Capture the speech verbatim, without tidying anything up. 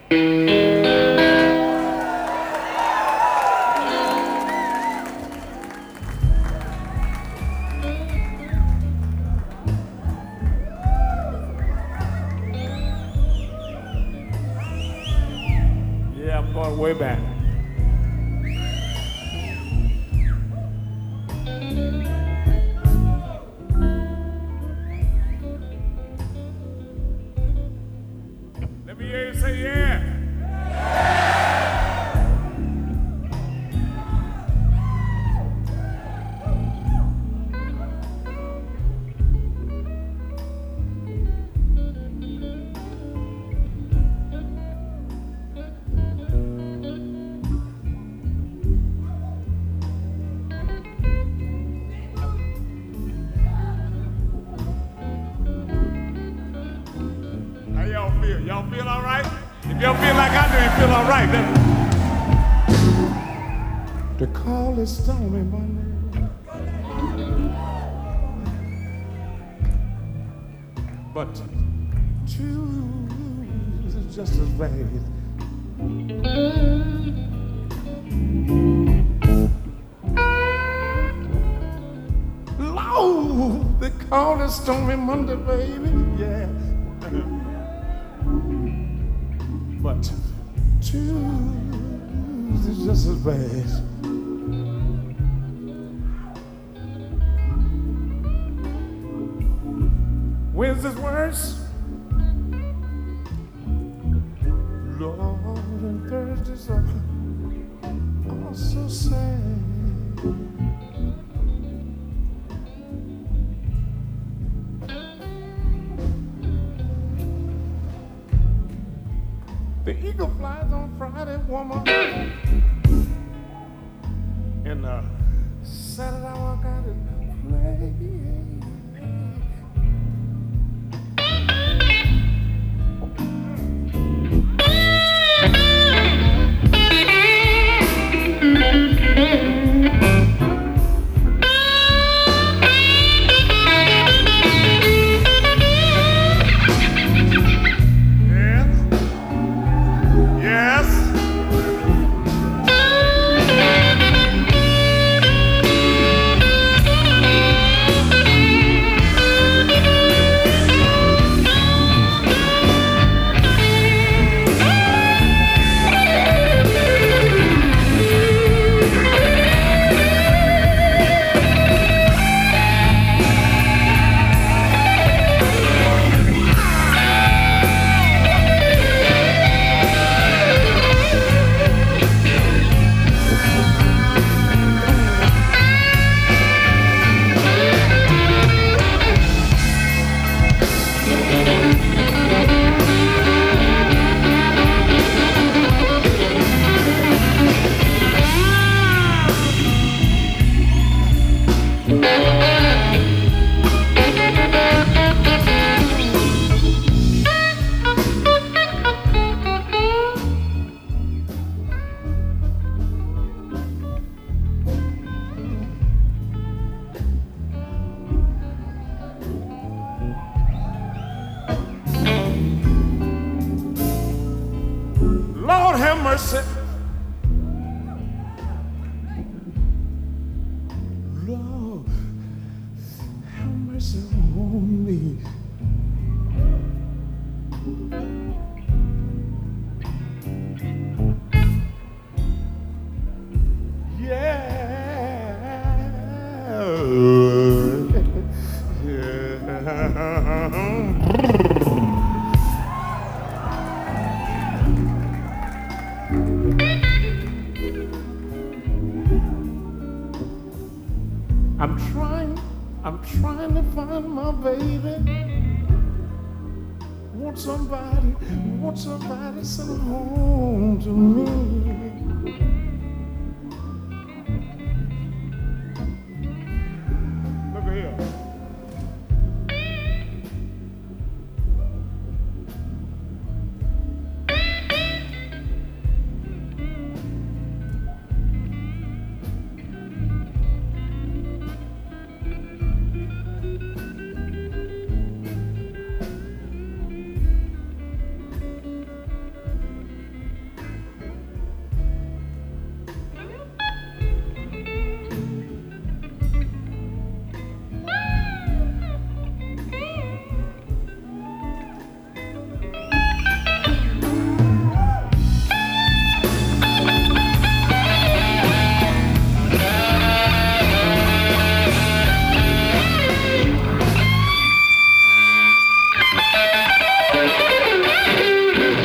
Yeah, I'm going way back. Let me hear you say yeah. How y'all feel? Y'all feel all right? If y'all feel like I do, you feel all right. Then the call is stormy Monday. But Tuesday is just as bad. Lord, they call it stormy Monday, baby, yeah. But Tuesday's just as bad. Wednesday's worse. Lord, and Thursday's are all so sad. The eagle flies on Friday, woman. And uh, Saturday I walk out and play. Lord have mercy. Lord have mercy on me. Yeah. Yeah. I'm trying, I'm trying to find my baby. Want somebody, want somebody to send home to me.